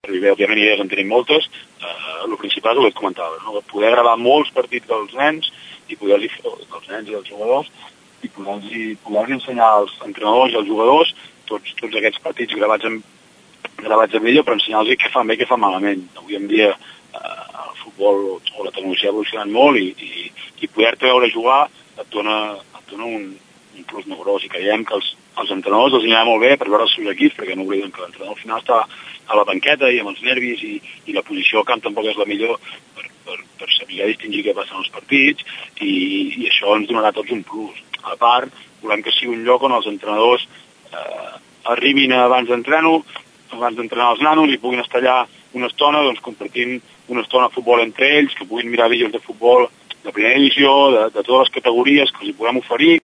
perquè bé, òbviament idees en tenim moltes, el principal és el que et comentava, no? Poder gravar molts partits dels nens i poder-los, dels nens i dels jugadors, i poder-los ensenyar als entrenadors i als jugadors tots aquests partits gravats en vídeo per ensenyar-los què fan bé i què fan malament. Avui en dia el futbol o la tecnologia ha evolucionat molt i poder-te veure jugar et dona un plus molt gros, i creiem que els entrenadors els anirà molt bé per veure els seus equips, perquè no oblidem que l'entrenador al final està a la banqueta i amb els nervis i la posició al camp tampoc és la millor per saber distingir què passa en els partits, i això ens donarà tots un plus. A part, volem que sigui un lloc on els entrenadors arribin abans d'entrenar els nanos i puguin estar allà una estona compartint una estona de futbol entre ells, que puguin mirar vídeos de futbol de primera divisió, de totes les categories que els hi podem oferir.